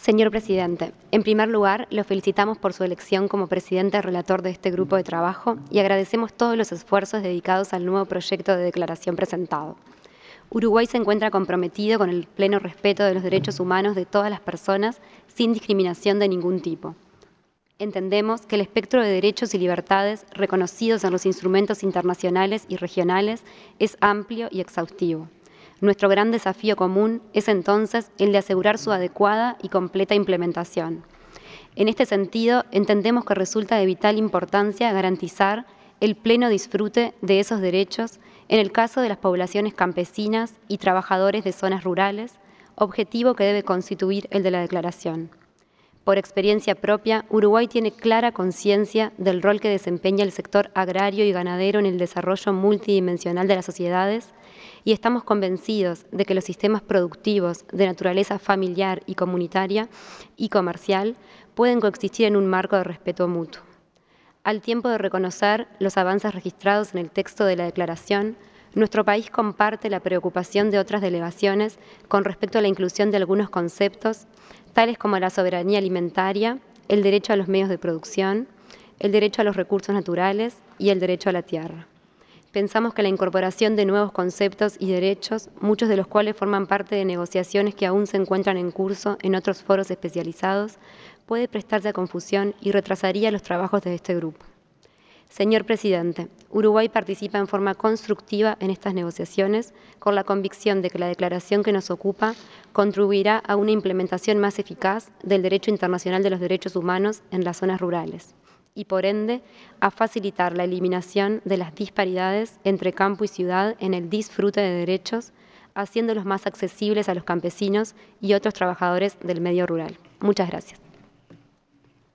Señor presidente, en primer lugar, lo felicitamos por su elección como presidente relator de este grupo de trabajo y agradecemos todos los esfuerzos dedicados al nuevo proyecto de declaración presentado. Uruguay se encuentra comprometido con el pleno respeto de los derechos humanos de todas las personas sin discriminación de ningún tipo. Entendemos que el espectro de derechos y libertades reconocidos en los instrumentos internacionales y regionales es amplio y exhaustivo. Nuestro gran desafío común es entonces el de asegurar su adecuada y completa implementación. En este sentido, entendemos que resulta de vital importancia garantizar el pleno disfrute de esos derechos en el caso de las poblaciones campesinas y trabajadores de zonas rurales, objetivo que debe constituir el de la declaración. Por experiencia propia, Uruguay tiene clara conciencia del rol que desempeña el sector agrario y ganadero en el desarrollo multidimensional de las sociedades y estamos convencidos de que los sistemas productivos de naturaleza familiar y comunitaria y comercial pueden coexistir en un marco de respeto mutuo. Al tiempo de reconocer los avances registrados en el texto de la declaración, nuestro país comparte la preocupación de otras delegaciones con respecto a la inclusión de algunos conceptos, tales como la soberanía alimentaria, el derecho a los medios de producción, el derecho a los recursos naturales y el derecho a la tierra. Pensamos que la incorporación de nuevos conceptos y derechos, muchos de los cuales forman parte de negociaciones que aún se encuentran en curso en otros foros especializados, puede prestarse a confusión y retrasaría los trabajos de este grupo. Señor presidente, Uruguay participa en forma constructiva en estas negociaciones con la convicción de que la declaración que nos ocupa contribuirá a una implementación más eficaz del derecho internacional de los derechos humanos en las zonas rurales y, por ende, a facilitar la eliminación de las disparidades entre campo y ciudad en el disfrute de derechos, haciéndolos más accesibles a los campesinos y otros trabajadores del medio rural. Muchas gracias.